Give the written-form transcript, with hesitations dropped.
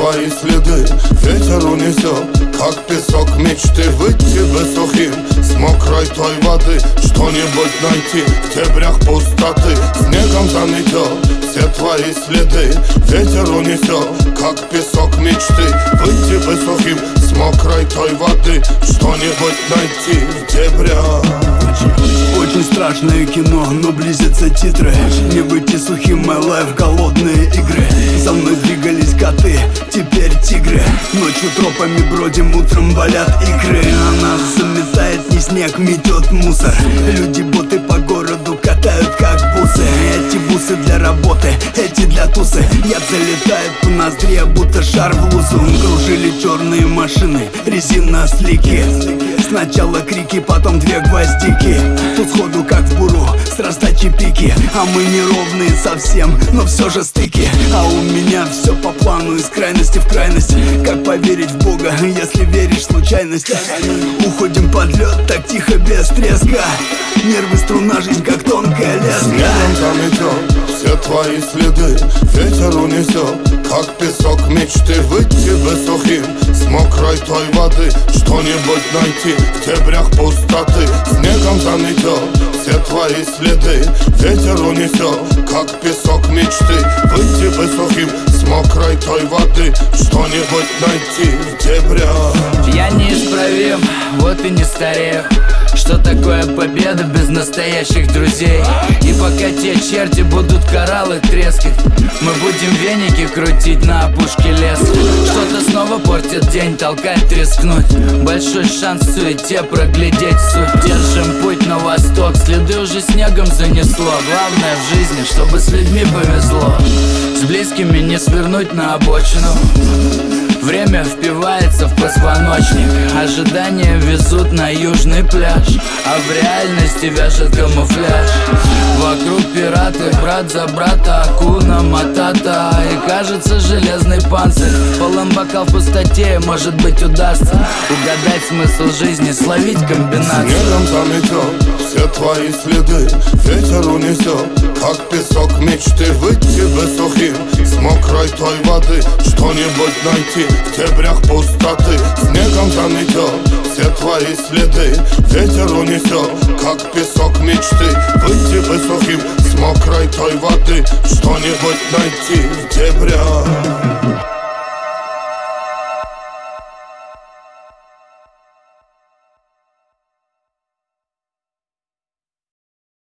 твои следы ветер унесет, как песок мечты. Выйти бы сухим с мокрой той воды, что-нибудь найти в дебрях пустоты. Снегом заметет все твои следы ветер унесет, как песок мечты. Выйти бы сухим с мокрой той воды, что-нибудь найти в дебрях. Очень страшное кино, но близятся титры. Не выйти сухим, my life, голодные игры. За мной двигались коты, теперь тигры. Ночью тропами бродим, утром болят икры. А нас заметает не снег, метет мусор. Люди-боты по городу катают как бусы. Эти бусы для работы, эти для тусы. Яд залетает по ноздре, будто шар в лузу. Кружили черные машины, резина слики. Сначала крики, потом две гвоздики. Тут сходу как в буру, с раздачи пики. А мы неровные совсем, но все же стыки. А у меня все по плану, из крайности в крайность. Как поверить в Бога, если веришь в случайность? Уходим под лед, так тихо, без треска. Нервы, струна, жизнь как тонкая леска. Снегом заметет все твои следы ветер унесет, как песок мечты. Выйти бы сухим с мокрой той воды, что-нибудь найти в дебрях пустоты. Снегом заметет все твои следы ветер унесет, как песок мечты. Выйти бы сухим с мокрой той воды, что-нибудь найти в дебрях. Я неисправим, вот и не старею. Что такое победа без настоящих друзей? И пока те черти будут кораллы трескать, мы будем веники крутить на опушке леса. Что-то снова портит день, толкает рискнуть. Большой шанс в суете проглядеть суть. Держим путь на восток, следы уже снегом занесло. Главное в жизни, чтобы с людьми повезло. С близкими не свернуть на обочину. Время впивается в позвоночник. Ожидания везут на южный пляж, а в реальности вяжет камуфляж. Вокруг пираты, брат за брата, акуна матата. И кажется железный панцирь, полон бокал в пустоте. Может быть удастся угадать смысл жизни, словить комбинацию. Снегом заметет все твои следы ветер унесет, как песок мечты. Выйти бы сухим с мокрой той воды, что-нибудь найти в дебрях пустоты. Снегом заметет все твои следы ветер унесет, как песок мечты. Выйти бы сухим с мокрой той воды, что-нибудь найти в дебрях.